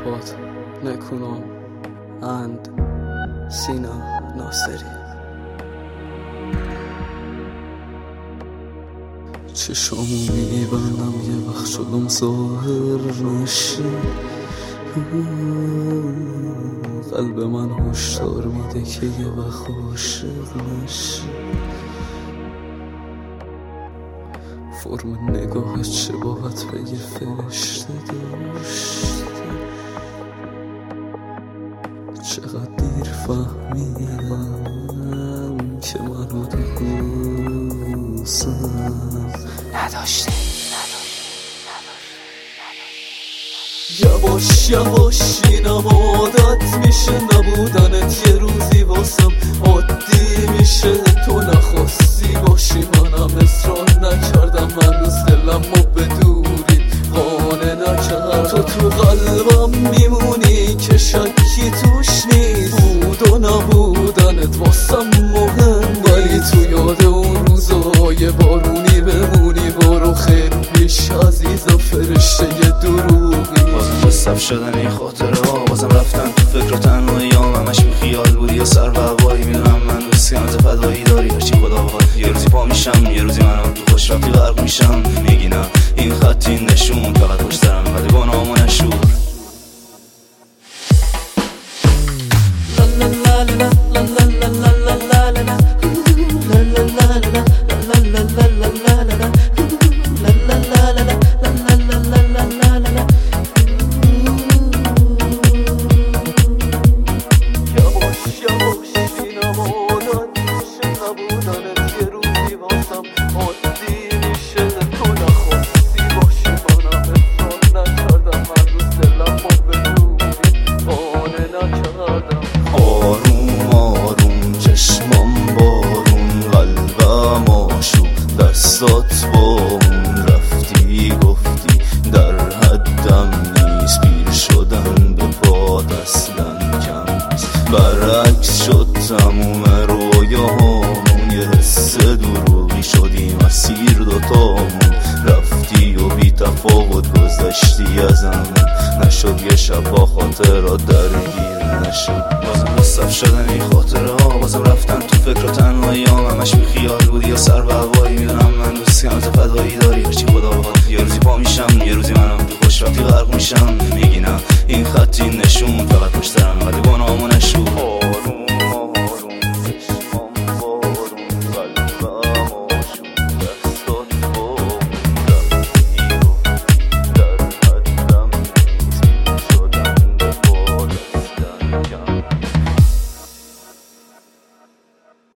Arpad, Nekunam and Sina Naseri. چشامو میبندم یه وقت شدم ظاهر نشی، قلب من هشدار میده که یه وقت عاشق نشی. فرم نگاهت چه باید به یه فرشته داشته، چقدر دیر فهمیدم که منو تو دوستم نداشته. یواش یواش اینم عادت میشه، نبودنت یه روزی واسم عادی میشه. تو نخواستی باشی منم اصرار نکردم، هنوز دلمو به دوری قانع نکرد. تو قلبم میمونی که شکی توش نیست، بود و نبودنت واسم مهم، ولی تو یاد اون روزای بارونی بمونی. برو خیلی پیش عزیزم، فرشته دروغی. بازم مصرف شدن این خاطره ها، بازم رفتن تو فکر و تنهایی ها. همش بی خیال بودی یا سر و هوایی، میدونم من دوستی هم فدایی داری هرچی خدا بخواد. یه روزی پا میشم، یه روزی منم تو خوش رفتی غرق میشم. میگی نه این خط این نشون، فقط پشت سرم قد گناهامو نشور. آروم آروم چشمام بارون، قلبم آشوب دستات با اون. رفتی گفتی در حدم نیست، پیر شدن به پاد اصلا کم نیست. برعکس شد تموم رویاهامون، یه حس دروغی شدی مسیر دوتامون. رفتی و بی تفاوت گذشتی ازم، نشد یه شب با خاطرات درگیر نشد. بازم مصرف شدن این خاطره ها، بازم رفتن تو فکر و تنهایی ها. همش بی خیال بودی یا سر و هوایی، میدونم من دوستی هم فدایی داری هرچی خدا بخواد. یه روزی پا میشم، یه روزی منم تو خوش رفتی غرق میشم. میگی نه این خط این نشون، فقط پشت سرم قد گناهامو نشور.